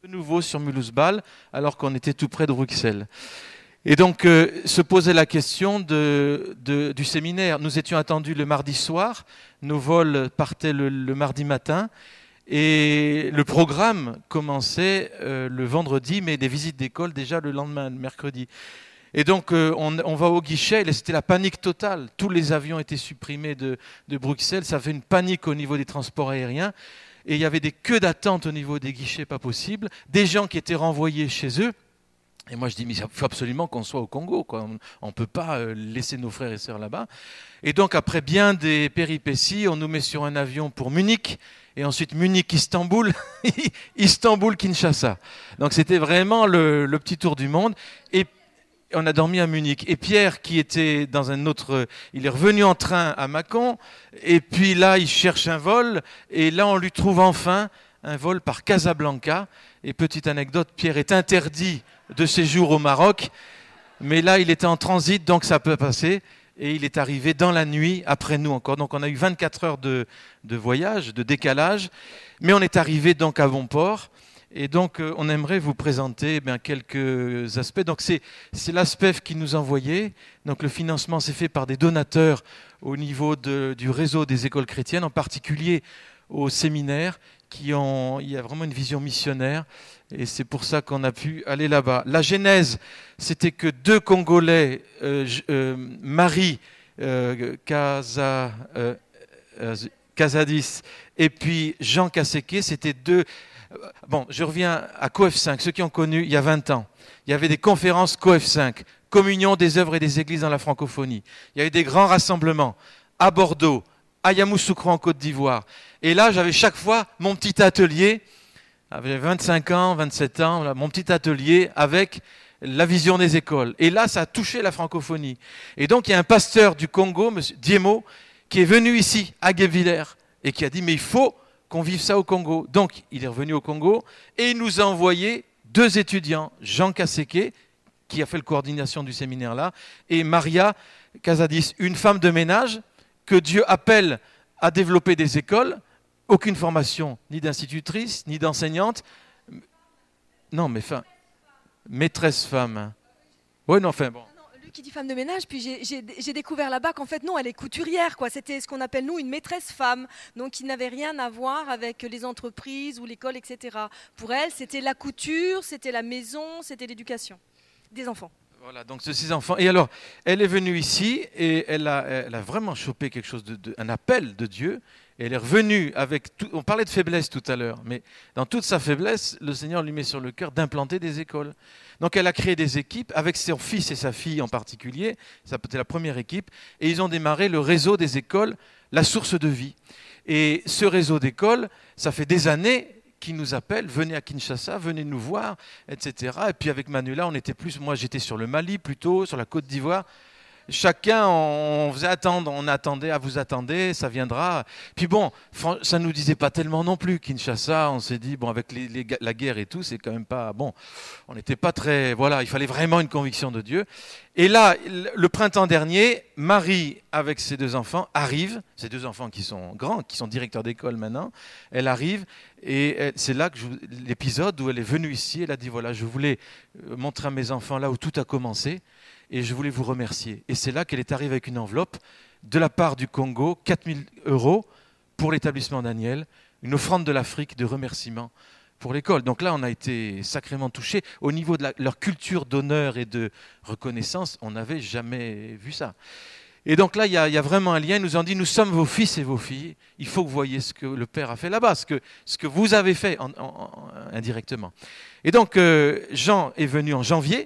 de nouveau sur Mulhouse-Bâle, alors qu'on était tout près de Bruxelles. Et donc, se posait la question du séminaire. Nous étions attendus le mardi soir, nos vols partaient le mardi matin, et le programme commençait le vendredi, mais des visites d'école déjà le lendemain, le mercredi. Et donc, on va au guichet, et c'était la panique totale. Tous les avions étaient supprimés de Bruxelles, ça fait une panique au niveau des transports aériens, et il y avait des queues d'attente au niveau des guichets, pas possible, des gens qui étaient renvoyés chez eux. Et moi, je dis, mais il faut absolument qu'on soit au Congo, quoi. On ne peut pas laisser nos frères et sœurs là-bas. Et donc, après bien des péripéties, on nous met sur un avion pour Munich, et ensuite Munich-Istanbul, Istanbul-Kinshasa. Donc, c'était vraiment le petit tour du monde. Et on a dormi à Munich. Et Pierre, qui était dans un autre... Il est revenu en train à Mâcon, et puis là, il cherche un vol, et là, on lui trouve enfin un vol par Casablanca. Et petite anecdote, Pierre est interdit de séjour au Maroc, mais là il était en transit, donc ça peut passer, et il est arrivé dans la nuit, après nous encore, donc on a eu 24 heures de voyage, de décalage, mais on est arrivé donc à bon port, et donc on aimerait vous présenter quelques aspects. Donc c'est l'ASPEF qui nous envoyait, donc le financement s'est fait par des donateurs au niveau du réseau des écoles chrétiennes, en particulier au séminaire, il y a vraiment une vision missionnaire, et c'est pour ça qu'on a pu aller là-bas. La genèse, c'était que deux Congolais, Marie Casadis et puis Jean Kaseke, c'était deux... Bon, je reviens à COF5, ceux qui ont connu il y a 20 ans. Il y avait des conférences COF5, Communion des œuvres et des églises dans la francophonie. Il y a eu des grands rassemblements à Bordeaux, à Yamoussoukro en Côte d'Ivoire. Et là, j'avais chaque fois mon petit atelier, j'avais 25 ans, 27 ans, là, mon petit atelier avec la vision des écoles. Et là, ça a touché la francophonie. Et donc, il y a un pasteur du Congo, M. Diemo, qui est venu ici, à Guebwiller, et qui a dit, mais il faut qu'on vive ça au Congo. Donc, il est revenu au Congo, et il nous a envoyé deux étudiants, Jean Kaseke, qui a fait la coordination du séminaire là, et Maria Casadis, une femme de ménage que Dieu appelle à développer des écoles. Aucune formation, ni d'institutrice, ni d'enseignante. Non, mais enfin, maîtresse femme. Oui, non, enfin, bon. Lui qui dit femme de ménage, puis j'ai découvert là-bas qu'en fait, non, elle est couturière, quoi. C'était ce qu'on appelle, nous, une maîtresse femme. Donc, qui n'avait rien à voir avec les entreprises ou l'école, etc. Pour elle, c'était la couture, c'était la maison, c'était l'éducation des enfants. Voilà, donc de ces enfants. Et alors, elle est venue ici et elle a vraiment chopé quelque chose, un appel de Dieu. Et elle est revenue avec tout. On parlait de faiblesse tout à l'heure, mais dans toute sa faiblesse, le Seigneur lui met sur le cœur d'implanter des écoles. Donc elle a créé des équipes avec son fils et sa fille en particulier. C'était la première équipe. Et ils ont démarré le réseau des écoles, la source de vie. Et ce réseau d'écoles, ça fait des années qui nous appellent, venez à Kinshasa, venez nous voir, etc. Et puis avec Manuela, moi j'étais sur le Mali plutôt, sur la Côte d'Ivoire. Chacun, on faisait attendre, on attendait, vous attendez, ça viendra. Puis bon, ça ne nous disait pas tellement non plus. Kinshasa, on s'est dit, bon, avec la guerre et tout, c'est quand même pas... Bon, on n'était pas très... Voilà, il fallait vraiment une conviction de Dieu. Et là, le printemps dernier, Marie, avec ses deux enfants, arrive. Ces deux enfants qui sont grands, qui sont directeurs d'école maintenant. Elle arrive et c'est là que l'épisode où elle est venue ici. Elle a dit, voilà, je voulais montrer à mes enfants là où tout a commencé. Et je voulais vous remercier. Et c'est là qu'elle est arrivée avec une enveloppe de la part du Congo, 4 000 € pour l'établissement Daniel, une offrande de l'Afrique de remerciement pour l'école. Donc là, on a été sacrément touchés. Au niveau de leur culture d'honneur et de reconnaissance, on n'avait jamais vu ça. Et donc là, il y a vraiment un lien. Ils nous ont dit, nous sommes vos fils et vos filles. Il faut que vous voyez ce que le Père a fait là-bas, ce que vous avez fait indirectement. Et donc, Jean est venu en janvier,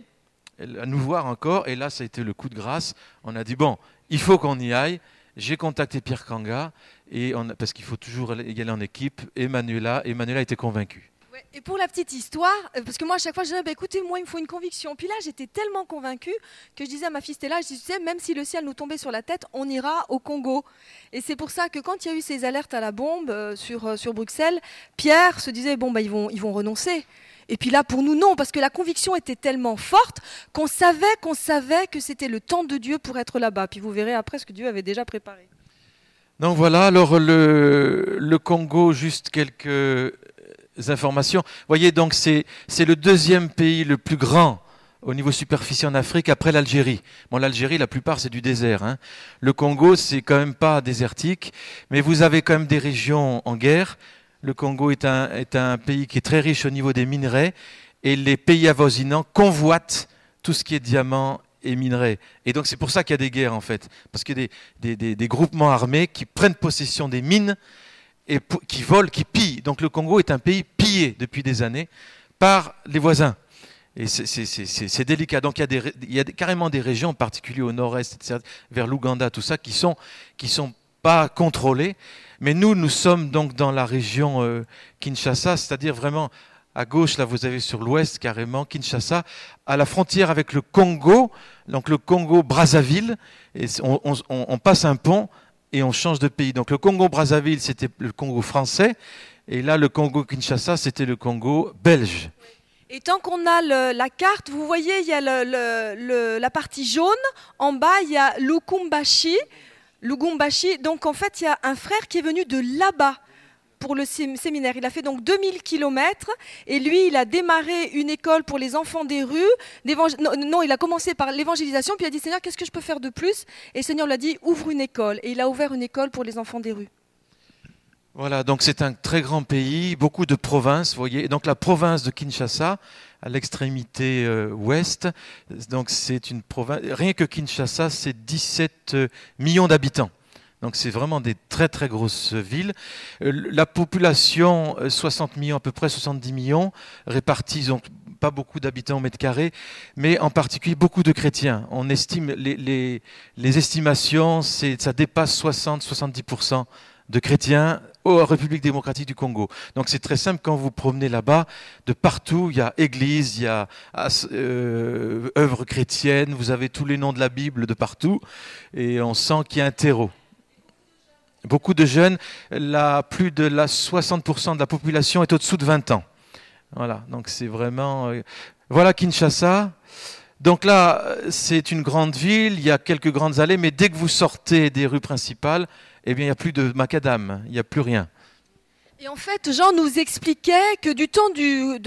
à nous voir encore, et là ça a été le coup de grâce. On a dit bon, il faut qu'on y aille. J'ai contacté Pierre Kanga parce qu'il faut toujours y aller en équipe. Emmanuela était convaincue. Ouais, et pour la petite histoire, parce que moi à chaque fois je disais écoutez, moi il me faut une conviction. Puis là j'étais tellement convaincue que je disais à ma fille Stella, je disais même si le ciel nous tombait sur la tête, on ira au Congo. Et c'est pour ça que quand il y a eu ces alertes à la bombe sur Bruxelles, Pierre se disait bon ils vont renoncer. Et puis là, pour nous, non, parce que la conviction était tellement forte qu'on savait que c'était le temps de Dieu pour être là-bas. Puis vous verrez après ce que Dieu avait déjà préparé. Donc voilà, alors le Congo, juste quelques informations. Vous voyez, donc c'est le deuxième pays le plus grand au niveau superficie en Afrique après l'Algérie. Bon, l'Algérie, la plupart, c'est du désert, hein. Le Congo, c'est quand même pas désertique, mais vous avez quand même des régions en guerre. Le Congo est un pays qui est très riche au niveau des minerais et les pays avoisinants convoitent tout ce qui est diamant et minerais. Et donc c'est pour ça qu'il y a des guerres en fait, parce qu'il y a des groupements armés qui prennent possession des mines et qui volent, qui pillent. Donc le Congo est un pays pillé depuis des années par les voisins. Et c'est délicat. Donc il y a carrément des régions, en particulier au nord-est, etc., vers l'Ouganda, tout ça, qui sont pas contrôlées. Mais nous sommes donc dans la région Kinshasa, c'est-à-dire vraiment à gauche, là vous avez sur l'ouest carrément, Kinshasa, à la frontière avec le Congo, donc le Congo-Brazzaville, et on passe un pont et on change de pays. Donc le Congo-Brazzaville, c'était le Congo français, et là le Congo-Kinshasa, c'était le Congo belge. Et tant qu'on a la carte, vous voyez, il y a la partie jaune. En bas, il y a Lubumbashi. Donc, en fait, il y a un frère qui est venu de là-bas pour le séminaire. Il a fait donc 2000 kilomètres. Et lui, il a démarré une école pour les enfants des rues. Non, il a commencé par l'évangélisation. Puis il a dit, Seigneur, qu'est-ce que je peux faire de plus? Et le Seigneur lui a dit, ouvre une école. Et il a ouvert une école pour les enfants des rues. Voilà, donc c'est un très grand pays, beaucoup de provinces, vous voyez. Et donc la province de Kinshasa, à l'extrémité ouest, donc c'est une province, rien que Kinshasa, c'est 17 millions d'habitants. Donc c'est vraiment des très très grosses villes. La population, 60 millions, à peu près 70 millions, répartis, donc pas beaucoup d'habitants au mètre carré, mais en particulier beaucoup de chrétiens. On estime, les estimations, ça dépasse 60-70% de chrétiens en République démocratique du Congo. Donc c'est très simple, quand vous promenez là-bas, de partout, il y a église, il y a œuvres chrétiennes, vous avez tous les noms de la Bible de partout, et on sent qu'il y a un terreau. Beaucoup de jeunes, plus de 60% de la population est au-dessous de 20 ans. Voilà, donc c'est vraiment... Voilà Kinshasa. Donc là, c'est une grande ville, il y a quelques grandes allées, mais dès que vous sortez des rues principales, eh bien, il n'y a plus de macadam, il n'y a plus rien. Et en fait, Jean nous expliquait que du temps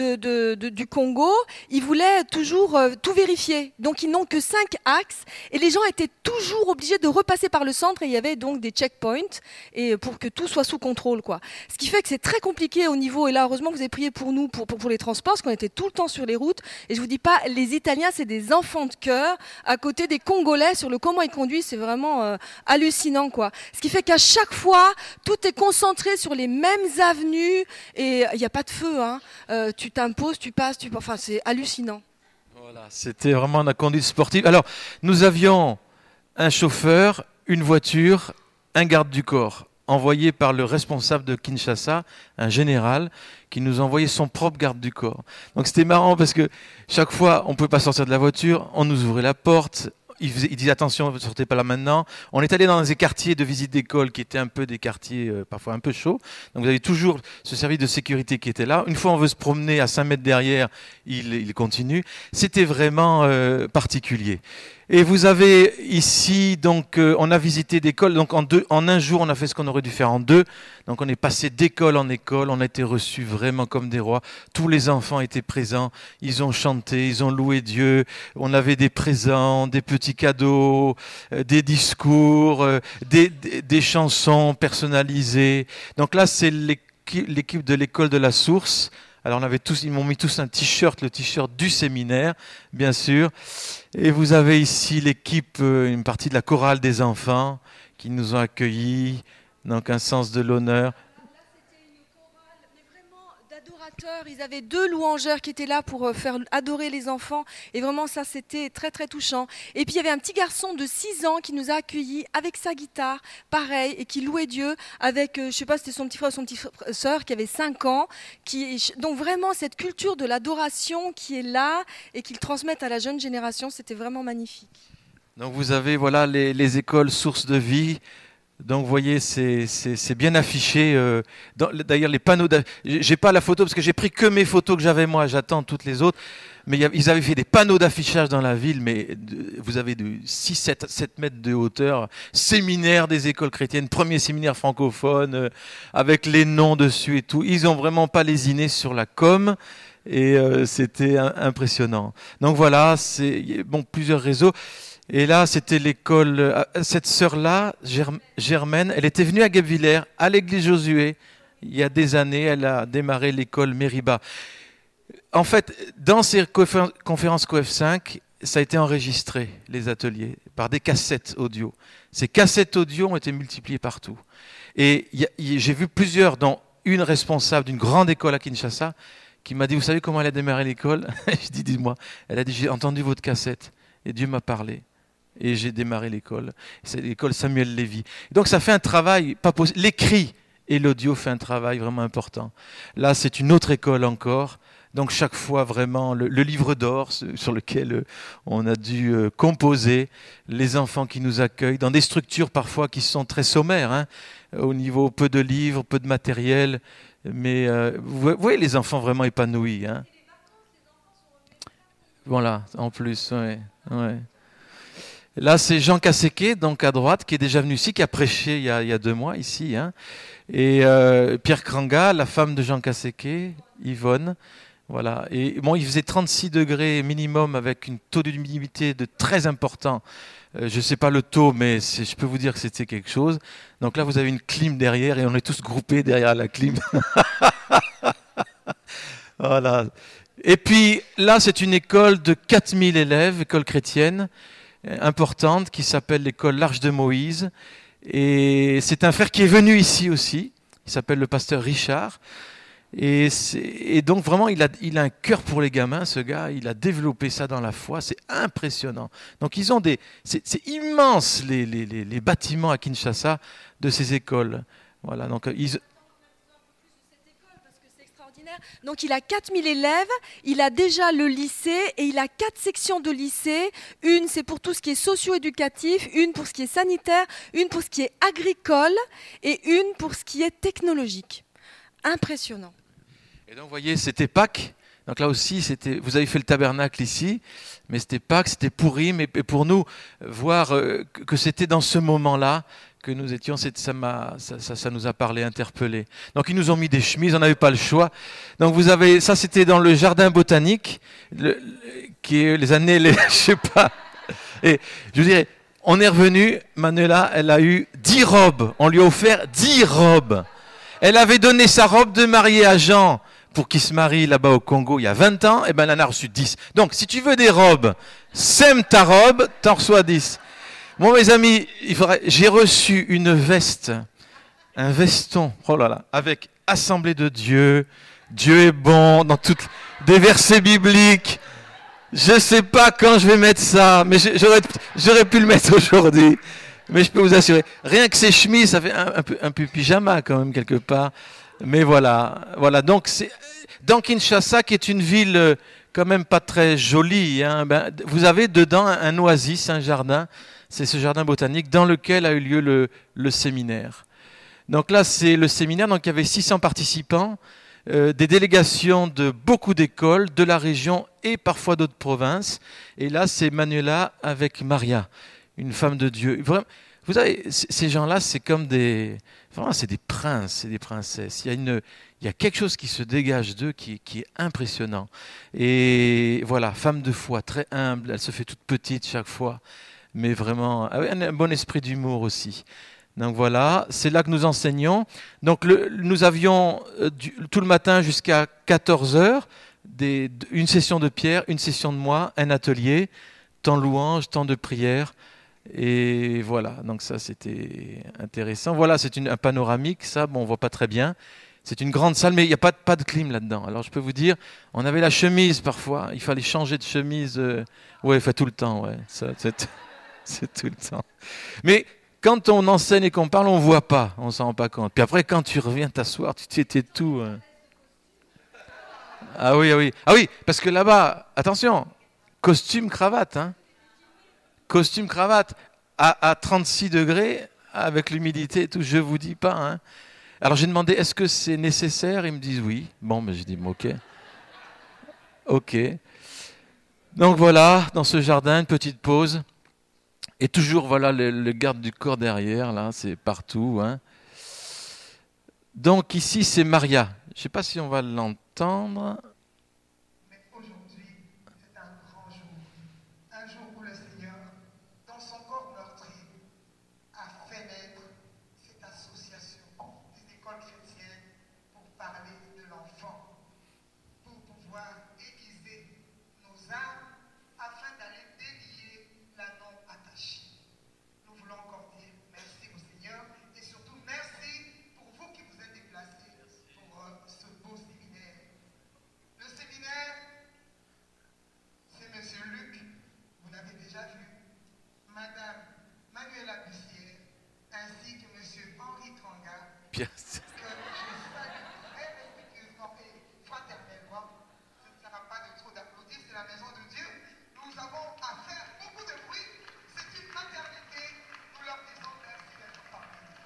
du Congo, ils voulaient toujours tout vérifier. Donc, ils n'ont que 5 axes et les gens étaient toujours obligés de repasser par le centre et il y avait donc des checkpoints et pour que tout soit sous contrôle, quoi. Ce qui fait que c'est très compliqué au niveau, et là, heureusement que vous avez prié pour nous, pour les transports, parce qu'on était tout le temps sur les routes. Et je vous dis pas, les Italiens, c'est des enfants de cœur à côté des Congolais sur le comment ils conduisent, c'est vraiment hallucinant, quoi. Ce qui fait qu'à chaque fois, tout est concentré sur les mêmes avenues et il n'y a pas de feu, hein. Tu t'imposes, tu passes, enfin c'est hallucinant. Voilà, c'était vraiment la conduite sportive. Alors, nous avions un chauffeur, une voiture, un garde du corps, envoyé par le responsable de Kinshasa, un général, qui nous envoyait son propre garde du corps. Donc c'était marrant parce que chaque fois, on ne pouvait pas sortir de la voiture, on nous ouvrait la porte. Il disait attention, ne sortez pas là maintenant. On est allé dans des quartiers de visite d'école qui étaient un peu des quartiers parfois un peu chauds. Donc vous avez toujours ce service de sécurité qui était là. Une fois on veut se promener à 5 mètres derrière, il continue. C'était vraiment particulier. Et vous avez ici, donc, on a visité d'école. Donc en un jour, on a fait ce qu'on aurait dû faire en 2. Donc on est passé d'école en école. On a été reçus vraiment comme des rois. Tous les enfants étaient présents. Ils ont chanté, ils ont loué Dieu. On avait des présents, des petits cadeaux, des discours, des chansons personnalisées. Donc là, c'est l'équipe de l'école de la Source. Alors ils m'ont mis tous un t-shirt, le t-shirt du séminaire, bien sûr. Et vous avez ici l'équipe, une partie de la chorale des enfants qui nous ont accueillis, donc un sens de l'honneur. D'adorateurs, ils avaient 2 louangeurs qui étaient là pour faire adorer les enfants et vraiment ça c'était très très touchant. Et puis il y avait un petit garçon de 6 ans qui nous a accueillis avec sa guitare, pareil, et qui louait Dieu avec, je sais pas si c'était son petit frère ou son petite sœur qui avait 5 ans, donc vraiment cette culture de l'adoration qui est là et qu'ils transmettent à la jeune génération, c'était vraiment magnifique. Donc vous avez voilà les écoles sources de vie. Donc, vous voyez, c'est bien affiché. D'ailleurs, les panneaux. J'ai pas la photo parce que j'ai pris que mes photos que j'avais moi. J'attends toutes les autres. Mais ils avaient fait des panneaux d'affichage dans la ville. Mais vous avez de 6, 7 mètres de hauteur. Séminaire des écoles chrétiennes, premier séminaire francophone, avec les noms dessus et tout. Ils ont vraiment pas lésiné sur la com. Et c'était impressionnant. Donc voilà, c'est bon, plusieurs réseaux. Et là, c'était l'école. Cette sœur-là, Germaine, elle était venue à Guebwiller, à l'église Josué. Il y a des années, elle a démarré l'école Mériba. En fait, dans ces conférences COF5, ça a été enregistré, les ateliers, par des cassettes audio. Ces cassettes audio ont été multipliées partout. Et j'ai vu plusieurs, dont une responsable d'une grande école à Kinshasa, qui m'a dit, vous savez comment elle a démarré l'école? Je dis, dis-moi. Elle a dit, j'ai entendu votre cassette et Dieu m'a parlé. Et j'ai démarré l'école. C'est l'école Samuel Lévy. Donc ça fait un travail pas possible. L'écrit et l'audio fait un travail vraiment important. Là, c'est une autre école encore. Donc chaque fois, vraiment, le livre d'or sur lequel on a dû composer, les enfants qui nous accueillent, dans des structures parfois qui sont très sommaires, hein, au niveau peu de livres, peu de matériel. Mais vous voyez les enfants vraiment épanouis. Hein. Voilà, en plus, ouais. Là, c'est Jean Kasséké, donc à droite, qui est déjà venu ici, qui a prêché il y a 2 mois ici. Hein. Et Pierre Kranga, la femme de Jean Kasséké, Yvonne. Voilà. Et bon, il faisait 36 degrés minimum avec un taux d'humidité de très important. Je ne sais pas le taux, mais je peux vous dire que c'était quelque chose. Donc là, vous avez une clim derrière et on est tous groupés derrière la clim. Voilà. Et puis là, c'est une école de 4000 élèves, école chrétienne, importante, qui s'appelle l'école l'Arche de Moïse. Et c'est un frère qui est venu ici aussi. Il s'appelle le pasteur Richard. Et donc vraiment, il a un cœur pour les gamins, ce gars. Il a développé ça dans la foi. C'est impressionnant. Donc ils ont c'est immense les bâtiments à Kinshasa de ces écoles. Voilà. Donc Donc il a 4000 élèves, il a déjà le lycée et il a 4 sections de lycée. Une c'est pour tout ce qui est socio-éducatif, une pour ce qui est sanitaire, une pour ce qui est agricole et une pour ce qui est technologique. Impressionnant. Et donc vous voyez, c'était Pâques. Donc là aussi, vous avez fait le tabernacle ici, mais c'était Pâques, c'était Pourim. Et pour nous, voir que c'était dans ce moment-là que nous étions, ça nous a parlé, interpellé. Donc ils nous ont mis des chemises, on n'avait pas le choix. Donc vous avez, ça c'était dans le jardin botanique, qui est les années, je sais pas. Et je vous dirais, on est revenu, Manuela, elle a eu 10 robes. On lui a offert 10 robes. Elle avait donné sa robe de mariée à Jean pour qu'il se marie là-bas au Congo il y a 20 ans, et ben elle en a reçu 10. Donc si tu veux des robes, sème ta robe, t'en reçois 10. Bon, mes amis, j'ai reçu une veste, un veston, oh là là, avec Assemblée de Dieu, Dieu est bon, dans toutes des versets bibliques. Je ne sais pas quand je vais mettre ça, mais j'aurais pu le mettre aujourd'hui. Mais je peux vous assurer, rien que ces chemises, ça fait un peu pyjama quand même quelque part. Mais voilà. Donc c'est dans Kinshasa, qui est une ville quand même pas très jolie. Hein, vous avez dedans un oasis, un jardin. C'est ce jardin botanique dans lequel a eu lieu le séminaire. Donc là, c'est le séminaire. Donc il y avait 600 participants, des délégations de beaucoup d'écoles, de la région et parfois d'autres provinces. Et là, c'est Manuela avec Maria, une femme de Dieu. Vraiment, vous savez, ces gens-là, c'est comme vraiment, c'est des princes, c'est des princesses. Il y a quelque chose qui se dégage d'eux qui est impressionnant. Et voilà, femme de foi, très humble. Elle se fait toute petite chaque fois. Mais vraiment, un bon esprit d'humour aussi. Donc voilà, c'est là que nous enseignons. Donc nous avions tout le matin jusqu'à 14h, une session de Pierre, une session de moi, un atelier, temps de louange, temps de prière. Et voilà, donc ça c'était intéressant. Voilà, c'est un panoramique, ça, bon, on ne voit pas très bien. C'est une grande salle, mais il n'y a pas de clim là-dedans. Alors je peux vous dire, on avait la chemise parfois, il fallait changer de chemise. Ouais, tout le temps, ouais. C'est tout le temps. Mais quand on enseigne et qu'on parle, on ne voit pas, on ne s'en rend pas compte. Puis après, quand tu reviens t'asseoir, tu étais tout. Ah oui, parce que là-bas, attention, costume, cravate. Hein. Costume, cravate. À 36 degrés, avec l'humidité et tout, je vous dis pas. Hein. Alors j'ai demandé, est-ce que c'est nécessaire? Ils me disent oui. Bon, mais j'ai dit, ok. Ok. Donc voilà, dans ce jardin, une petite pause. Et toujours, voilà, le garde du corps derrière, là, c'est partout. Hein. Donc ici, c'est Maria. Je ne sais pas si on va l'entendre. Mais aujourd'hui, c'est un grand jour. Un jour où le Seigneur, dans son corps meurtri, a fait naître cette association des écoles chrétiennes pour parler de l'enfant, pour pouvoir aiguiser nos âmes afin d'aller délier la non-attachée. Nous voulons encore dire merci au Seigneur et surtout merci pour vous qui vous êtes déplacés pour ce beau séminaire. Le séminaire, c'est Monsieur Luc, vous l'avez déjà vu, Madame Manuela Bussière, ainsi que Monsieur Henri Tranga, Bien. que je salue très respectueusement et fraternellement. Ce ne sera pas de trop d'applaudir, c'est la maison de Dieu. Nous avons à faire beaucoup de bruit. C'est une fraternité. Nous leur disons merci d'être parmi nous.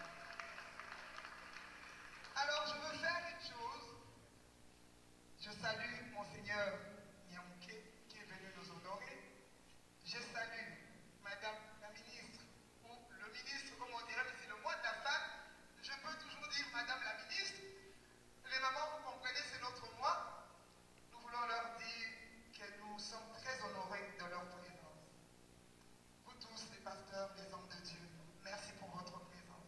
Alors, je veux faire une chose. Je salue Monseigneur Niamouké qui est venu nous honorer. Je salue Madame la ministre, ou le ministre, comme on dirait, mais c'est le mois de la femme. Je peux toujours dire Madame la ministre. Les mamans, vous comprenez, c'est notre mois. Nous voulons leur dire que nous sommes très honorés de leur présence. Vous tous, les pasteurs, les hommes de Dieu, merci pour votre présence.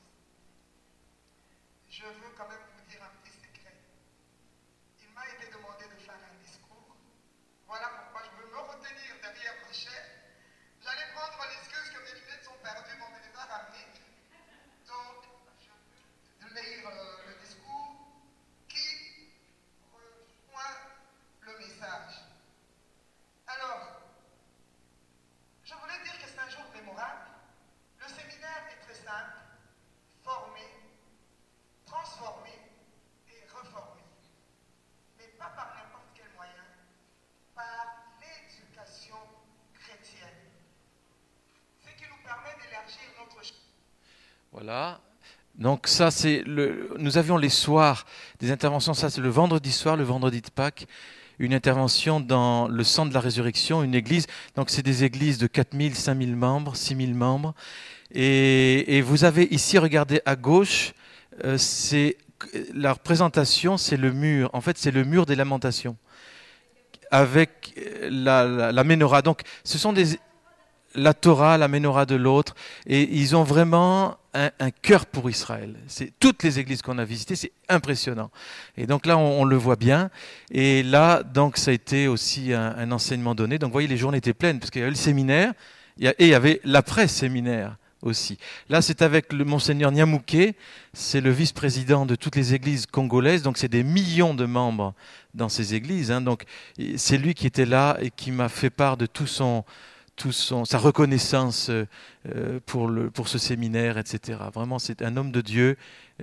Je veux quand même vous dire un petit secret. Il m'a été demandé de faire un discours. Voilà pourquoi je veux me retenir derrière ma chaise. J'allais prendre l'excuse que mes lunettes sont perdues, mais on me les a ramenées. Donc, je vais lire le discours qui rejoint le message. Alors, je voulais dire que c'est un jour mémorable. Le séminaire est très simple, former, transformer et reformer. Mais pas par n'importe quel moyen, par l'éducation chrétienne. Ce qui nous permet d'élargir notre champ. Voilà. Donc ça, nous avions les soirs des interventions, ça c'est le vendredi soir, le vendredi de Pâques, une intervention dans le centre de la résurrection, une église. Donc c'est des églises de 4000, 5000 membres, 6000 membres. Et vous avez ici, regardez à gauche, la représentation, c'est le mur. En fait, c'est le mur des lamentations avec la menorah. Donc ce sont la Torah, la menorah de l'autre, et ils ont vraiment un cœur pour Israël. C'est toutes les églises qu'on a visitées, c'est impressionnant. Et donc là, on le voit bien. Et là, donc, ça a été aussi un enseignement donné. Donc, vous voyez, les journées étaient pleines, parce qu'il y avait le séminaire, et il y avait l'après-séminaire aussi. Là, c'est avec le Monseigneur Niamouké, c'est le vice-président de toutes les églises congolaises, donc c'est des millions de membres dans ces églises. Hein. Donc, c'est lui qui était là et qui m'a fait part de sa reconnaissance pour ce séminaire, etc. Vraiment, c'est un homme de Dieu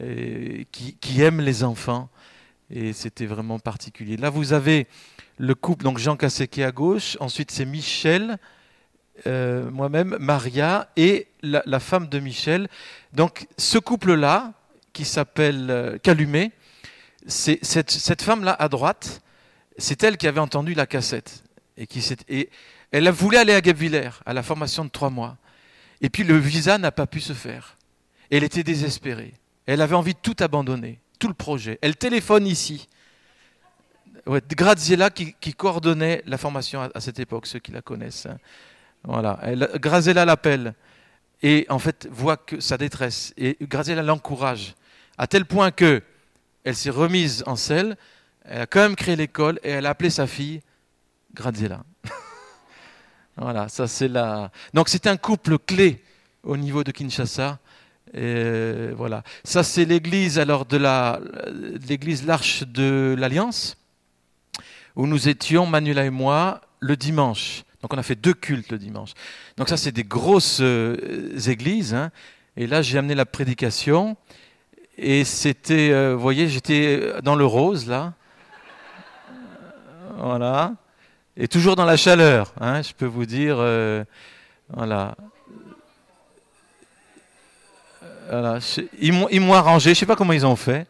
qui aime les enfants, et c'était vraiment particulier. Là, vous avez le couple, donc Jean Kasséké à gauche, ensuite c'est Michel, moi-même, Maria et la femme de Michel. Donc, ce couple-là, qui s'appelle Calumet, c'est cette femme-là à droite, c'est elle qui avait entendu la cassette, et elle voulait aller à Guebwiller, à la formation de 3 mois. Et puis le visa n'a pas pu se faire. Elle était désespérée. Elle avait envie de tout abandonner, tout le projet. Elle téléphone ici. Ouais, Graziella qui coordonnait la formation à cette époque, ceux qui la connaissent. Hein. Voilà. Graziella l'appelle et en fait voit que sa détresse. Et Graziella l'encourage à tel point que elle s'est remise en selle. Elle a quand même créé l'école et elle a appelé sa fille Graziella. Voilà, ça c'est Donc c'est un couple clé au niveau de Kinshasa. Et voilà, ça c'est l'église alors l'église l'Arche de l'Alliance où nous étions Manuela et moi le dimanche. Donc on a fait 2 cultes le dimanche. Donc ça c'est des grosses églises. Hein. Et là j'ai amené la prédication et c'était, vous voyez, j'étais dans le rose là. Voilà. Et toujours dans la chaleur, hein, je peux vous dire, voilà. Voilà. Ils m'ont arrangé, je ne sais pas comment ils ont fait.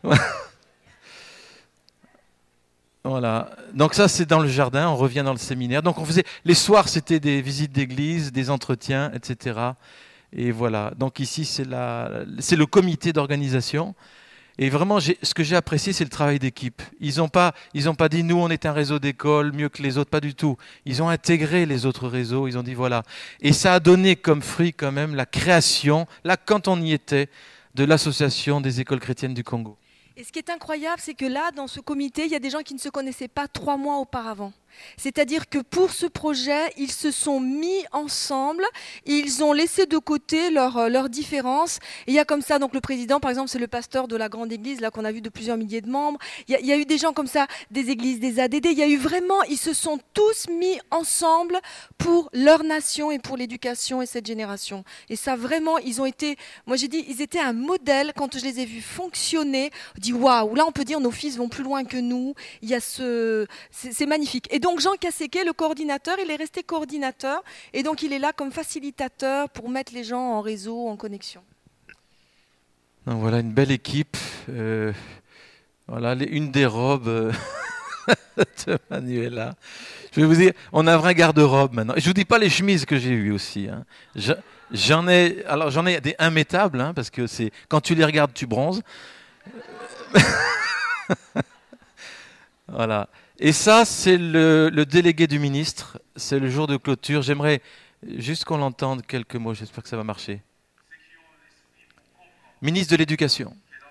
Voilà. Donc ça, c'est dans le jardin, on revient dans le séminaire. Donc on faisait, les soirs, c'était des visites d'église, des entretiens, etc. Et voilà. Donc ici, c'est le comité d'organisation. Et vraiment, ce que j'ai apprécié, c'est le travail d'équipe. Ils n'ont pas dit, nous, on est un réseau d'écoles, mieux que les autres, pas du tout. Ils ont intégré les autres réseaux, ils ont dit, voilà. Et ça a donné comme fruit quand même la création, là, quand on y était, de l'Association des écoles chrétiennes du Congo. Et ce qui est incroyable, c'est que là, dans ce comité, il y a des gens qui ne se connaissaient pas 3 mois auparavant. C'est-à-dire que pour ce projet, ils se sont mis ensemble, ils ont laissé de côté leurs différences. Et il y a comme ça, donc le président, par exemple, c'est le pasteur de la grande église, là qu'on a vu de plusieurs milliers de membres. Il y a eu des gens comme ça, des églises, des ADD. Il y a eu vraiment, ils se sont tous mis ensemble pour leur nation et pour l'éducation et cette génération. Et ça, vraiment, ils ont été, moi j'ai dit, ils étaient un modèle quand je les ai vus fonctionner. On dit, waouh, là on peut dire, nos fils vont plus loin que nous. Il y a c'est magnifique. Et donc Jean Kasséké, le coordinateur, il est resté coordinateur et donc il est là comme facilitateur pour mettre les gens en réseau, en connexion. Donc voilà une belle équipe. Voilà une des robes de Manuela. Je vais vous dire, on a un vrai garde-robe maintenant. Et je vous dis pas les chemises que j'ai eues aussi. Hein. J'en ai des immettables hein, parce que c'est quand tu les regardes, tu bronzes. Voilà. Et ça, c'est le délégué du ministre. C'est le jour de clôture. J'aimerais juste qu'on l'entende quelques mots. J'espère que ça va marcher. Ministre de l'Éducation.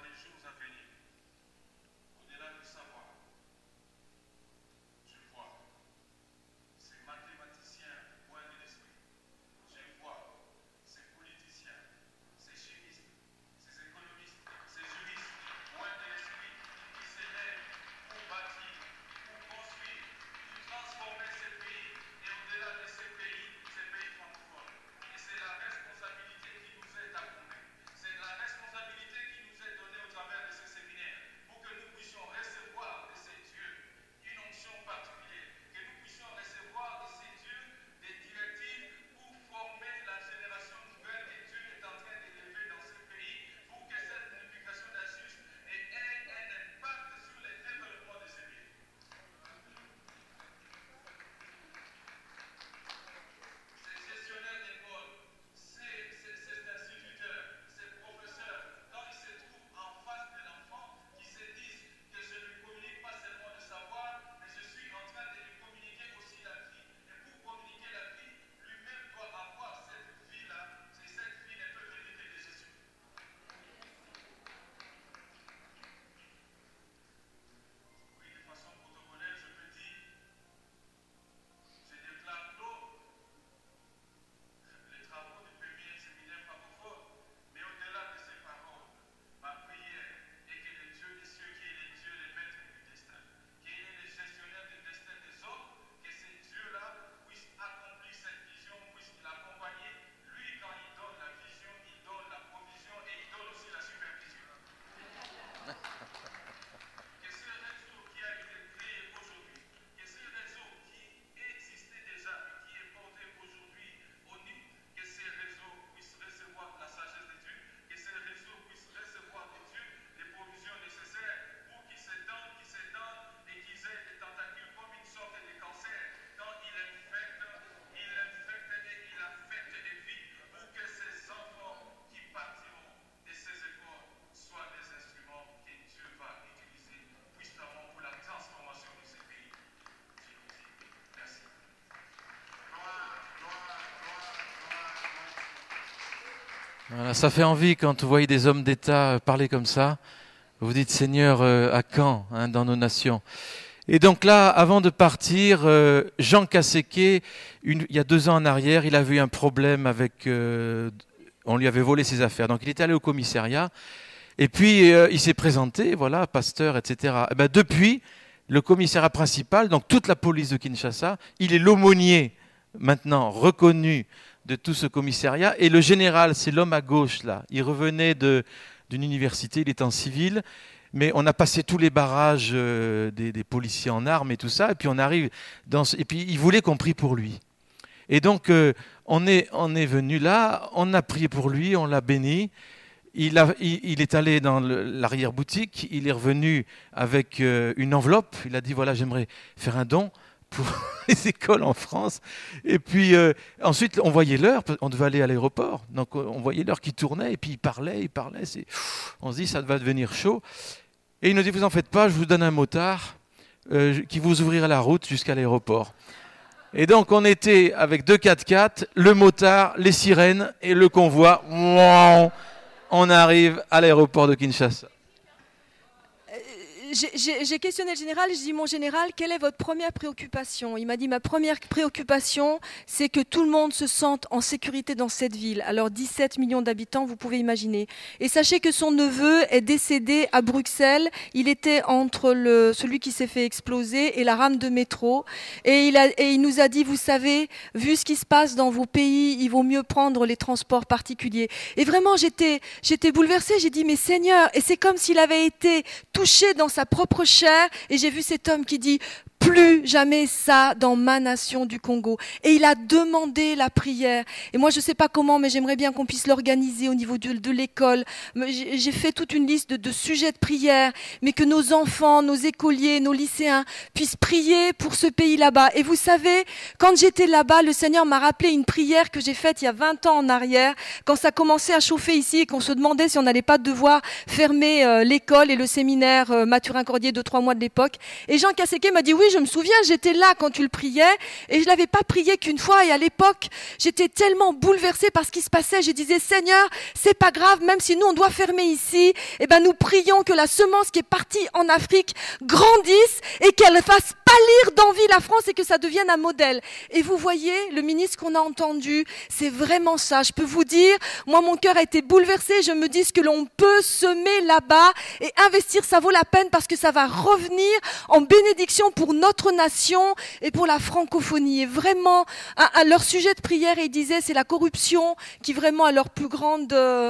Voilà, ça fait envie quand vous voyez des hommes d'État parler comme ça. Vous dites, Seigneur, à quand hein, dans nos nations? Et donc là, avant de partir, Jean Kasséké, il y a 2 ans en arrière, il avait eu un problème avec... on lui avait volé ses affaires. Donc il était allé au commissariat. Et puis il s'est présenté, voilà, pasteur, etc. Et ben, depuis, le commissariat principal, donc toute la police de Kinshasa, il est l'aumônier maintenant reconnu de tout ce commissariat. Et le général, c'est l'homme à gauche, là. Il revenait d'une université, il était en civil, mais on a passé tous les barrages des policiers en armes et tout ça, et puis on arrive et puis il voulait qu'on prie pour lui. Et donc on est venu là, on a prié pour lui, on l'a béni, il est allé dans l'arrière-boutique, il est revenu avec une enveloppe, il a dit voilà, j'aimerais faire un don pour les écoles en France. Et puis ensuite, on voyait l'heure, on devait aller à l'aéroport, donc on voyait l'heure qui tournait, et puis il parlait, on se dit ça va devenir chaud. Et il nous dit vous en faites pas, je vous donne un motard qui vous ouvrira la route jusqu'à l'aéroport. Et donc on était avec 2 4x4, le motard, les sirènes et le convoi. On arrive à l'aéroport de Kinshasa. J'ai questionné le général, je dis mon général, quelle est votre première préoccupation? Il m'a dit ma première préoccupation, c'est que tout le monde se sente en sécurité dans cette ville. Alors 17 millions d'habitants, vous pouvez imaginer. Et sachez que son neveu est décédé à Bruxelles. Il était entre celui qui s'est fait exploser et la rame de métro. Et il nous a dit, vous savez, vu ce qui se passe dans vos pays, il vaut mieux prendre les transports particuliers. Et vraiment, j'étais bouleversée. J'ai dit, mais Seigneur, et c'est comme s'il avait été touché dans sa propre chair, et j'ai vu cet homme qui dit plus jamais ça dans ma nation du Congo. Et il a demandé la prière. Et moi, je ne sais pas comment, mais j'aimerais bien qu'on puisse l'organiser au niveau de l'école. J'ai fait toute une liste de sujets de prière, mais que nos enfants, nos écoliers, nos lycéens puissent prier pour ce pays là-bas. Et vous savez, quand j'étais là-bas, le Seigneur m'a rappelé une prière que j'ai faite il y a 20 ans en arrière, quand ça commençait à chauffer ici et qu'on se demandait si on n'allait pas devoir fermer l'école et le séminaire Mathurin-Cordier de 3 mois de l'époque. Et Jean Kasséké m'a dit, oui, je me souviens, j'étais là quand tu le priais et je l'avais pas prié qu'une fois, et à l'époque, j'étais tellement bouleversée par ce qui se passait. Je disais, Seigneur, c'est pas grave, même si nous on doit fermer ici, eh ben nous prions que la semence qui est partie en Afrique grandisse et qu'elle fasse pâlir d'envie la France et que ça devienne un modèle. Et vous voyez, le ministre qu'on a entendu, c'est vraiment ça. Je peux vous dire, moi mon cœur a été bouleversé, je me dis ce que l'on peut semer là-bas et investir, ça vaut la peine parce que ça va revenir en bénédiction pour notre nation et pour la francophonie. Et vraiment, à leur sujet de prière, ils disaient c'est la corruption qui vraiment est leur plus grande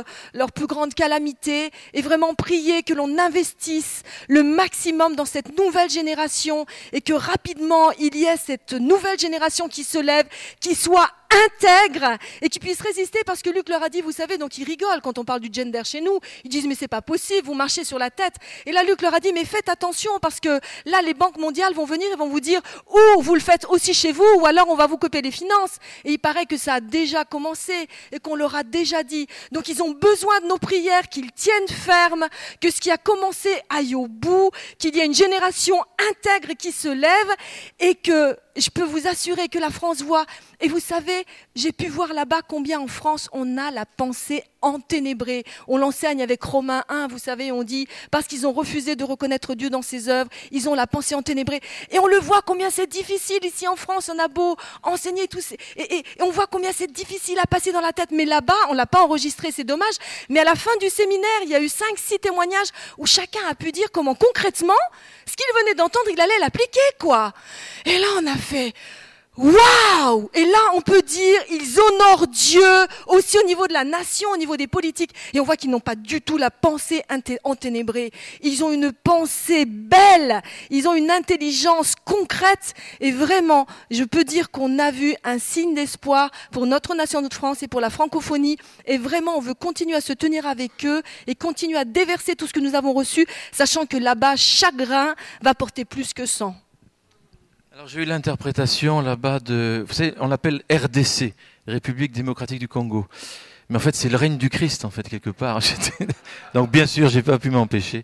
calamité, et vraiment prier que l'on investisse le maximum dans cette nouvelle génération et que rapidement il y ait cette nouvelle génération qui se lève, qui soit intègre et qui puisse résister, parce que Luc leur a dit, vous savez, donc ils rigolent quand on parle du gender chez nous, ils disent mais c'est pas possible, vous marchez sur la tête. Et là Luc leur a dit mais faites attention, parce que là les banques mondiales vont venir et vont vous dire ou vous le faites aussi chez vous, ou alors on va vous couper les finances. Et il paraît que ça a déjà commencé et qu'on leur a déjà dit. Donc ils ont besoin de nos prières, qu'ils tiennent ferme, que ce qui a commencé aille au bout, qu'il y ait une génération intègre qui se lève, et que je peux vous assurer que la France voit. Et vous savez, j'ai pu voir là-bas combien en France on a la pensée enténébrée. On l'enseigne avec Romains 1, vous savez, on dit, parce qu'ils ont refusé de reconnaître Dieu dans ses œuvres, ils ont la pensée enténébrée. Et on le voit combien c'est difficile ici en France, on a beau enseigner tout, et on voit combien c'est difficile à passer dans la tête. Mais là-bas, on ne l'a pas enregistré, c'est dommage, mais à la fin du séminaire, il y a eu 5-6 témoignages où chacun a pu dire comment concrètement, ce qu'il venait d'entendre, il allait l'appliquer, quoi. Et là, on a fait... Waouh! Et là, on peut dire, ils honorent Dieu aussi au niveau de la nation, au niveau des politiques. Et on voit qu'ils n'ont pas du tout la pensée enténébrée. Ils ont une pensée belle. Ils ont une intelligence concrète. Et vraiment, je peux dire qu'on a vu un signe d'espoir pour notre nation de France et pour la francophonie. Et vraiment, on veut continuer à se tenir avec eux et continuer à déverser tout ce que nous avons reçu, sachant que là-bas, chaque grain va porter plus que 100. Alors j'ai eu l'interprétation là-bas vous savez, on l'appelle RDC, République démocratique du Congo. Mais en fait, c'est le règne du Christ, en fait, quelque part. Donc bien sûr, j'ai pas pu m'empêcher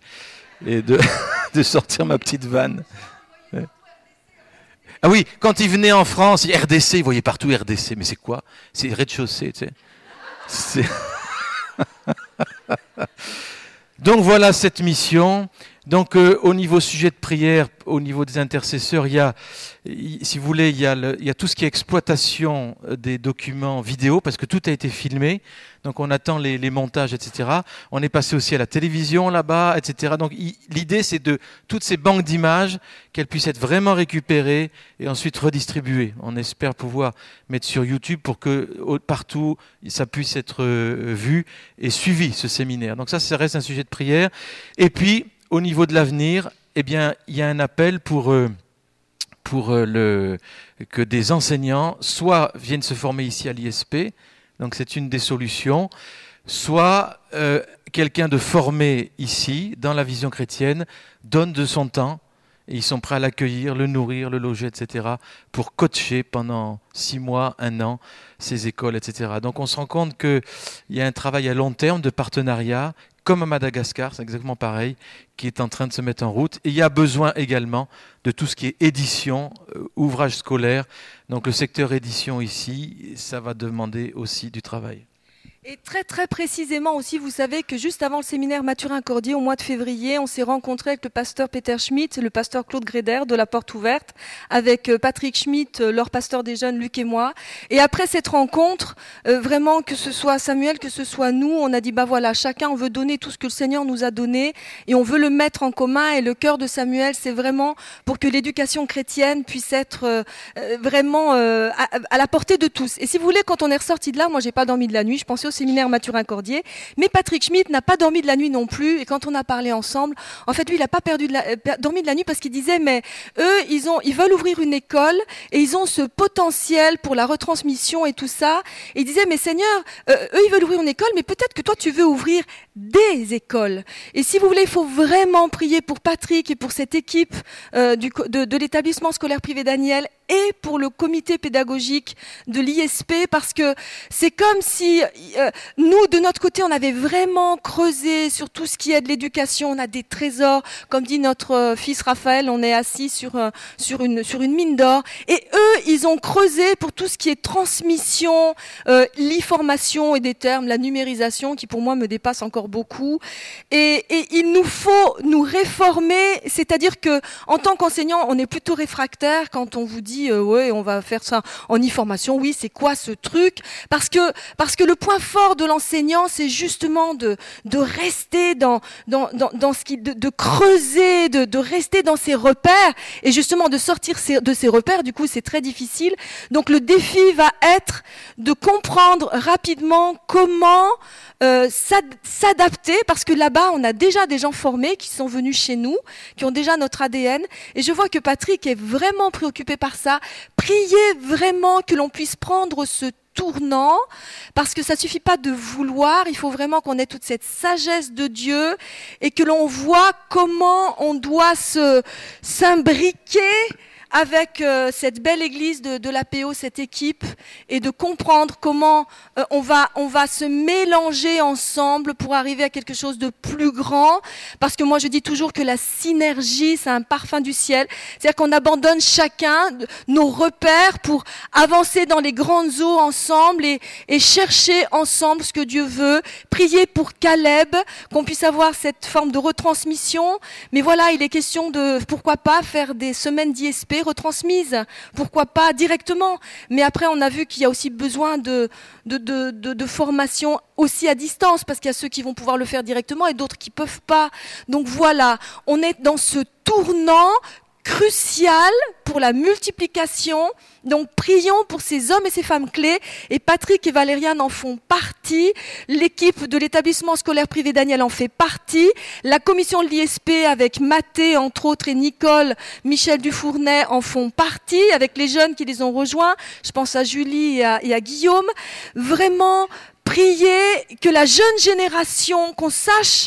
de sortir ma petite vanne. Ah oui, quand il venait en France, RDC, il voyait partout RDC. Mais c'est quoi? C'est rez-de-chaussée, tu sais. Donc voilà cette mission. Donc au niveau sujet de prière, au niveau des intercesseurs, si vous voulez, il y a tout ce qui est exploitation des documents vidéo, parce que tout a été filmé. Donc on attend les montages, etc. On est passé aussi à la télévision là-bas, etc. Donc l'idée, c'est de toutes ces banques d'images, qu'elles puissent être vraiment récupérées et ensuite redistribuées. On espère pouvoir mettre sur YouTube pour que partout ça puisse être vu et suivi, ce séminaire. Donc ça reste un sujet de prière. Et puis au niveau de l'avenir, eh bien, il y a un appel pour que des enseignants soit viennent se former ici à l'ISP, donc c'est une des solutions, soit quelqu'un de formé ici, dans la vision chrétienne, donne de son temps, et ils sont prêts à l'accueillir, le nourrir, le loger, etc., pour coacher pendant 6 mois, 1 an, ces écoles, etc. Donc on se rend compte qu'il y a un travail à long terme de partenariat, comme à Madagascar, c'est exactement pareil, qui est en train de se mettre en route. Et il y a besoin également de tout ce qui est édition, ouvrage scolaire. Donc le secteur édition ici, ça va demander aussi du travail. Et très très précisément aussi, vous savez que juste avant le séminaire Mathurin-Cordier, au mois de février, on s'est rencontré avec le pasteur Peter Schmitt, le pasteur Claude Gréder de la Porte Ouverte, avec Patrick Schmitt, leur pasteur des jeunes, Luc et moi. Et après cette rencontre, vraiment que ce soit Samuel, que ce soit nous, on a dit bah voilà, chacun on veut donner tout ce que le Seigneur nous a donné et on veut le mettre en commun. Et le cœur de Samuel, c'est vraiment pour que l'éducation chrétienne puisse être vraiment à la portée de tous. Et si vous voulez, quand on est ressorti de là, moi j'ai pas dormi de la nuit, je pensais au séminaire Mathurin-Cordier, mais Patrick Schmitt n'a pas dormi de la nuit non plus, et quand on a parlé ensemble, en fait lui il n'a pas dormi de la nuit parce qu'il disait mais eux ils veulent ouvrir une école et ils ont ce potentiel pour la retransmission et tout ça, et il disait mais Seigneur, eux ils veulent ouvrir une école, mais peut-être que toi tu veux ouvrir des écoles, et si vous voulez il faut vraiment prier pour Patrick et pour cette équipe de l'établissement scolaire privé Daniel et pour le comité pédagogique de l'ISP, parce que c'est comme si nous, de notre côté, on avait vraiment creusé sur tout ce qui est de l'éducation. On a des trésors, comme dit notre fils Raphaël, on est assis sur une mine d'or. Et eux, ils ont creusé pour tout ce qui est transmission, l'e-formation et des termes, la numérisation, qui pour moi me dépasse encore beaucoup. Et il nous faut nous réformer, c'est-à-dire que en tant qu'enseignant, on est plutôt réfractaire quand on vous dit ouais, on va faire ça en e-formation. Oui, c'est quoi ce truc ? Parce que le point fort de l'enseignant, c'est justement de rester dans ce qui, de creuser, de rester dans ses repères, et justement de sortir de ses repères. Du coup, c'est très difficile. Donc, le défi va être de comprendre rapidement comment s'adapter, parce que là-bas, on a déjà des gens formés qui sont venus chez nous, qui ont déjà notre ADN. Et je vois que Patrick est vraiment préoccupé par ça. Priez vraiment que l'on puisse prendre ce tournant, parce que ça suffit pas de vouloir, il faut vraiment qu'on ait toute cette sagesse de Dieu et que l'on voit comment on doit s'imbriquer avec cette belle église de l'APO, cette équipe, et de comprendre comment on va se mélanger ensemble pour arriver à quelque chose de plus grand. Parce que moi, je dis toujours que la synergie, c'est un parfum du ciel. C'est-à-dire qu'on abandonne chacun nos repères pour avancer dans les grandes eaux ensemble et chercher ensemble ce que Dieu veut. Prier pour Caleb, qu'on puisse avoir cette forme de retransmission. Mais voilà, il est question de, pourquoi pas, faire des semaines d'ISP retransmises, pourquoi pas directement, mais après on a vu qu'il y a aussi besoin de formation aussi à distance, parce qu'il y a ceux qui vont pouvoir le faire directement et d'autres qui peuvent pas. Donc voilà, on est dans ce tournant crucial pour la multiplication. Donc prions pour ces hommes et ces femmes clés, et Patrick et Valériane en font partie, l'équipe de l'établissement scolaire privé Daniel en fait partie, la commission de l'ISP avec Mathé entre autres et Nicole, Michel Dufournay en font partie, avec les jeunes qui les ont rejoints, je pense à Julie et à Guillaume. Vraiment prier que la jeune génération, qu'on sache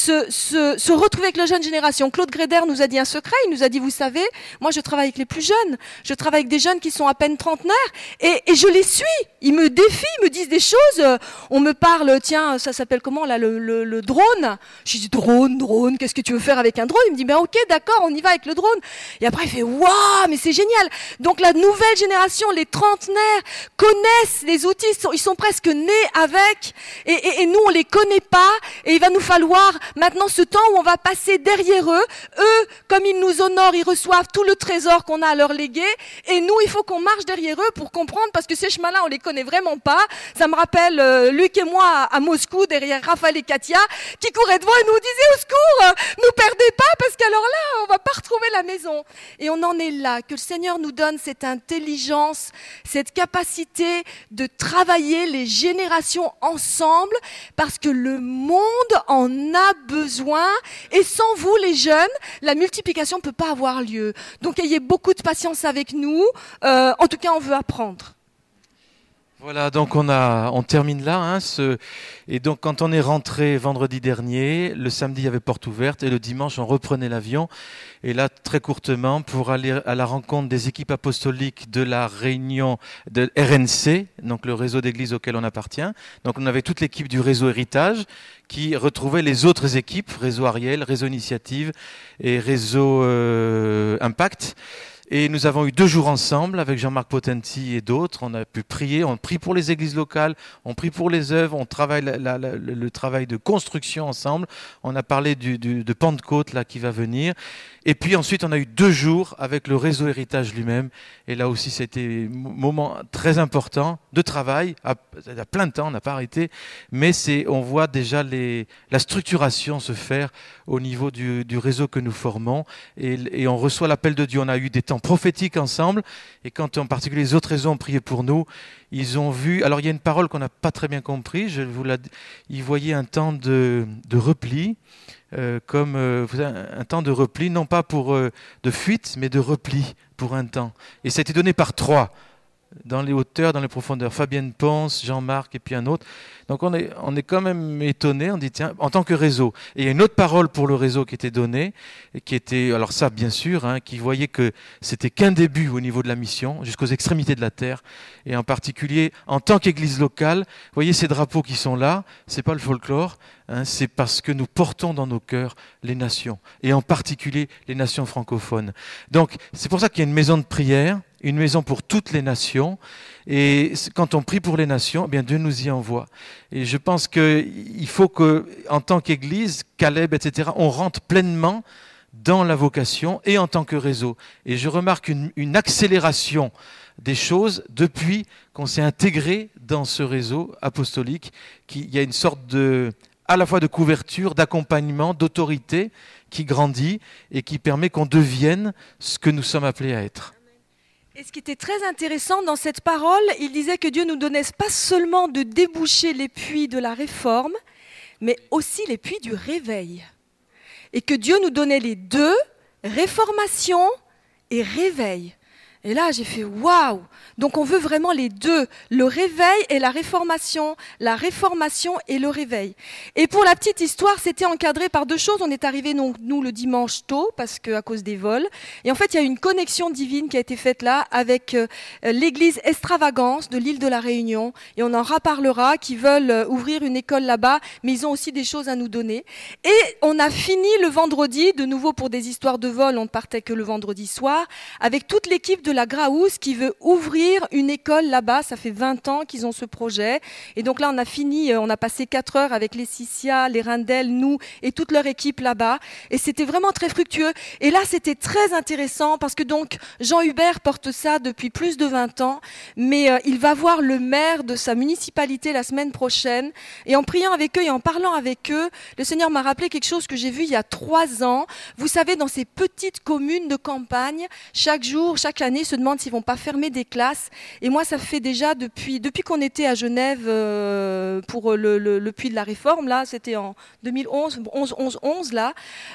se retrouver avec la jeune génération. Claude Gréder nous a dit un secret, il nous a dit, vous savez, moi je travaille avec les plus jeunes, je travaille avec des jeunes qui sont à peine trentenaires, et je les suis, ils me défient, ils me disent des choses, on me parle, tiens, ça s'appelle comment là, le drone. Je dis, drone, qu'est-ce que tu veux faire avec un drone? Il me dit, ben ok, d'accord, on y va avec le drone. Et après il fait, waouh, mais c'est génial. Donc la nouvelle génération, les trentenaires, connaissent les outils, ils sont presque nés avec, et nous on les connaît pas, et il va nous falloir maintenant ce temps où on va passer derrière eux. Eux, comme ils nous honorent, ils reçoivent tout le trésor qu'on a à leur léguer, et nous il faut qu'on marche derrière eux pour comprendre, parce que ces chemins-là on les connaît vraiment pas. Ça me rappelle Luc et moi à Moscou, derrière Raphaël et Katia, qui couraient devant et nous disaient au secours, nous perdez pas, parce qu'alors là on va pas retrouver la maison. Et on en est là, que le Seigneur nous donne cette intelligence, cette capacité de travailler les générations ensemble, parce que le monde en a besoin, et sans vous les jeunes, la multiplication ne peut pas avoir lieu. Donc ayez beaucoup de patience avec nous, en tout cas on veut apprendre. Voilà, donc on termine là. Et donc quand on est rentré vendredi dernier, le samedi il y avait porte ouverte et le dimanche on reprenait l'avion. Et là, très courtement, pour aller à la rencontre des équipes apostoliques de la réunion de RNC, donc le réseau d'églises auquel on appartient. Donc on avait toute l'équipe du réseau Héritage qui retrouvait les autres équipes, réseau Ariel, réseau Initiative et réseau Impact. Et nous avons eu 2 jours ensemble avec Jean-Marc Potenti et d'autres. On a pu prier, on prie pour les églises locales, on prie pour les œuvres, on travaille le travail de construction ensemble. On a parlé de Pentecôte là qui va venir. Et puis ensuite, on a eu 2 jours avec le réseau Héritage lui-même. Et là aussi, c'était un moment très important de travail, à plein de temps, on n'a pas arrêté. Mais on voit déjà la structuration se faire au niveau du réseau que nous formons. Et on reçoit l'appel de Dieu. On a eu des temps prophétiques ensemble. Et quand en particulier les autres réseaux ont prié pour nous, ils ont vu... Alors il y a une parole qu'on n'a pas très bien compris. Ils voyaient un temps de repli. Comme un temps de repli, non pas de fuite, mais de repli pour un temps. Et ça a été donné par 3, dans les hauteurs, dans les profondeurs. Fabienne Ponce, Jean-Marc et puis un autre. Donc on est quand même étonné, on dit tiens, en tant que réseau. Et il y a une autre parole pour le réseau qui était donnée, et qui était, alors ça bien sûr, qui voyait que c'était qu'un début au niveau de la mission, jusqu'aux extrémités de la terre. Et en particulier, en tant qu'église locale, vous voyez ces drapeaux qui sont là, c'est pas le folklore, c'est parce que nous portons dans nos cœurs les nations, et en particulier les nations francophones. Donc c'est pour ça qu'il y a une maison de prière, une maison pour toutes les nations. Et quand on prie pour les nations, eh bien Dieu nous y envoie. Et je pense qu'il faut qu'en tant qu'Église, Caleb, etc., on rentre pleinement dans la vocation et en tant que réseau. Et je remarque une accélération des choses depuis qu'on s'est intégré dans ce réseau apostolique. Il y a une sorte à la fois de couverture, d'accompagnement, d'autorité qui grandit et qui permet qu'on devienne ce que nous sommes appelés à être. Et ce qui était très intéressant dans cette parole, il disait que Dieu nous donnait pas seulement de déboucher les puits de la réforme, mais aussi les puits du réveil. Et que Dieu nous donnait les 2, réformation et réveil. Et là, j'ai fait waouh! Donc on veut vraiment les 2, le réveil et la réformation et le réveil. Et pour la petite histoire, c'était encadré par 2 choses. On est arrivés nous le dimanche tôt à cause des vols. Et en fait, il y a une connexion divine qui a été faite là avec l'église Extravagance de l'île de la Réunion. Et on en reparlera, qui veulent ouvrir une école là-bas, mais ils ont aussi des choses à nous donner. Et on a fini le vendredi, de nouveau pour des histoires de vol, on ne partait que le vendredi soir, avec toute l'équipe de la Graousse qui veut ouvrir une école là-bas. Ça fait 20 ans qu'ils ont ce projet. Et donc là, on a fini, on a passé 4 heures avec les Sissia, les Rindel, nous et toute leur équipe là-bas. Et c'était vraiment très fructueux. Et là, c'était très intéressant parce que donc Jean Hubert porte ça depuis plus de 20 ans. Mais il va voir le maire de sa municipalité la semaine prochaine. Et en priant avec eux et en parlant avec eux, le Seigneur m'a rappelé quelque chose que j'ai vu il y a 3 ans. Vous savez, dans ces petites communes de campagne, chaque jour, chaque année, se demandent s'ils vont pas fermer des classes. Et moi, ça fait déjà depuis qu'on était à Genève pour le puits de la Réforme, là, c'était en 2011, 11 là.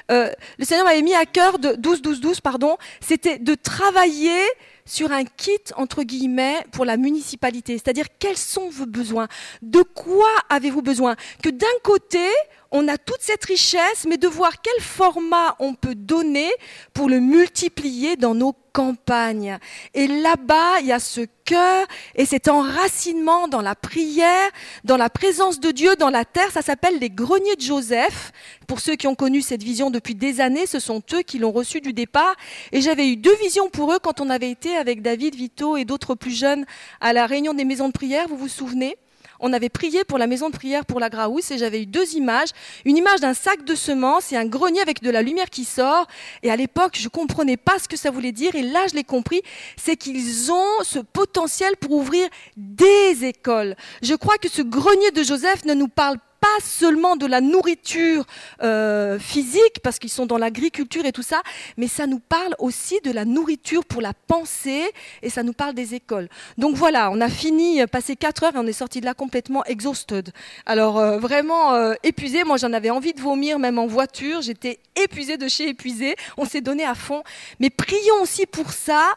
Le Seigneur m'avait mis à cœur de 12, pardon, c'était de travailler sur un kit, entre guillemets, pour la municipalité. C'est-à-dire, quels sont vos besoins? De quoi avez-vous besoin? Que d'un côté, on a toute cette richesse, mais de voir quel format on peut donner pour le multiplier dans nos campagnes. Et là-bas, il y a ce cœur et cet enracinement dans la prière, dans la présence de Dieu, dans la terre. Ça s'appelle les greniers de Joseph. Pour ceux qui ont connu cette vision depuis des années, ce sont eux qui l'ont reçue du départ. Et j'avais eu 2 visions pour eux quand on avait été avec David, Vito et d'autres plus jeunes à la réunion des maisons de prière, vous vous souvenez? On avait prié pour la maison de prière pour la Graousse et j'avais eu 2 images. Une image d'un sac de semences et un grenier avec de la lumière qui sort. Et à l'époque, je comprenais pas ce que ça voulait dire. Et là, je l'ai compris. C'est qu'ils ont ce potentiel pour ouvrir des écoles. Je crois que ce grenier de Joseph ne nous parle pas seulement de la nourriture physique, parce qu'ils sont dans l'agriculture et tout ça, mais ça nous parle aussi de la nourriture pour la pensée, et ça nous parle des écoles. Donc voilà, on a fini, passé 4 heures, et on est sorti de là complètement exhausted. Alors vraiment épuisé, moi j'en avais envie de vomir, même en voiture, j'étais épuisée de chez épuisée, on s'est donné à fond. Mais prions aussi pour ça,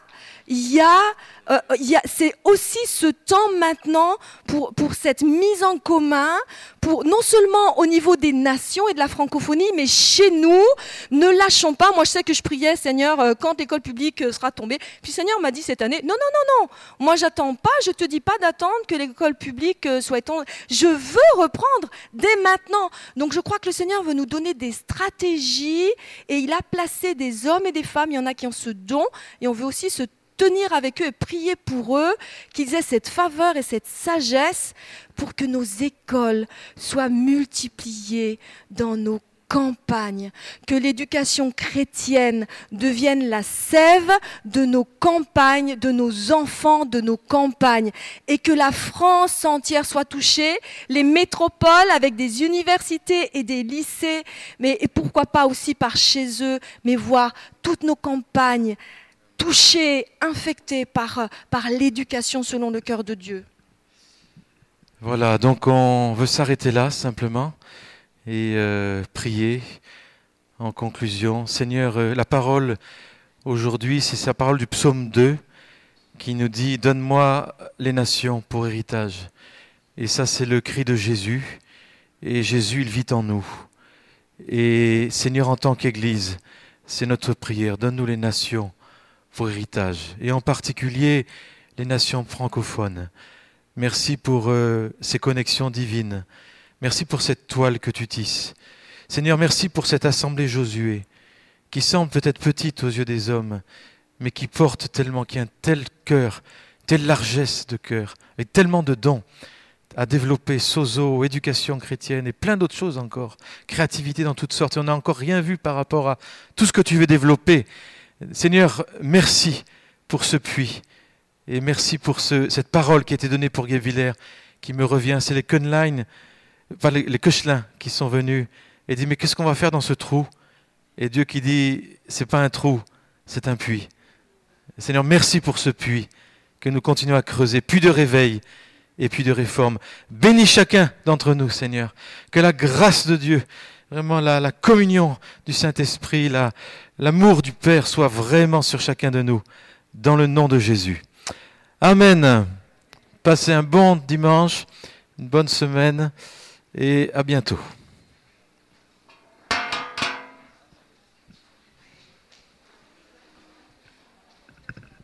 c'est aussi ce temps maintenant pour cette mise en commun, pour non seulement au niveau des nations et de la francophonie, mais chez nous, ne lâchons pas. Moi, je sais que je priais, Seigneur, quand l'école publique sera tombée. Puis Seigneur m'a dit cette année, non, moi j'attends pas, je te dis pas d'attendre que l'école publique soit tombée. Je veux reprendre dès maintenant. Donc je crois que le Seigneur veut nous donner des stratégies et il a placé des hommes et des femmes, il y en a qui ont ce don et on veut aussi se tenir avec eux et prier pour eux, qu'ils aient cette faveur et cette sagesse pour que nos écoles soient multipliées dans nos campagnes, que l'éducation chrétienne devienne la sève de nos campagnes, de nos enfants, de nos campagnes, et que la France entière soit touchée, les métropoles avec des universités et des lycées, et pourquoi pas aussi par chez eux, mais voir toutes nos campagnes touchés, infectés par l'éducation selon le cœur de Dieu. Voilà, donc on veut s'arrêter là simplement et prier en conclusion. Seigneur, la parole aujourd'hui, c'est sa parole du psaume 2 qui nous dit « Donne-moi les nations pour héritage ». Et ça, c'est le cri de Jésus. Et Jésus, il vit en nous. Et Seigneur, en tant qu'Église, c'est notre prière. Donne-nous les nations pour héritage, et en particulier les nations francophones. Merci pour ces connexions divines. Merci pour cette toile que tu tisses. Seigneur, merci pour cette assemblée Josué, qui semble peut-être petite aux yeux des hommes, mais qui porte tellement, qui a un tel cœur, telle largesse de cœur, et tellement de dons à développer, sozo, éducation chrétienne et plein d'autres choses encore, créativité dans toutes sortes. Et on n'a encore rien vu par rapport à tout ce que tu veux développer. Seigneur, merci pour ce puits et merci pour cette parole qui a été donnée pour Guebwiller, qui me revient. C'est les Könlein, enfin les Koechlin qui sont venus et disent mais qu'est-ce qu'on va faire dans ce trou? Et Dieu qui dit c'est pas un trou, c'est un puits. Seigneur, merci pour ce puits que nous continuons à creuser, puits de réveil et puits de réforme. Bénis chacun d'entre nous, Seigneur, que la grâce de Dieu, vraiment la communion du Saint-Esprit, l'amour du Père soit vraiment sur chacun de nous, dans le nom de Jésus. Amen. Passez un bon dimanche, une bonne semaine et à bientôt.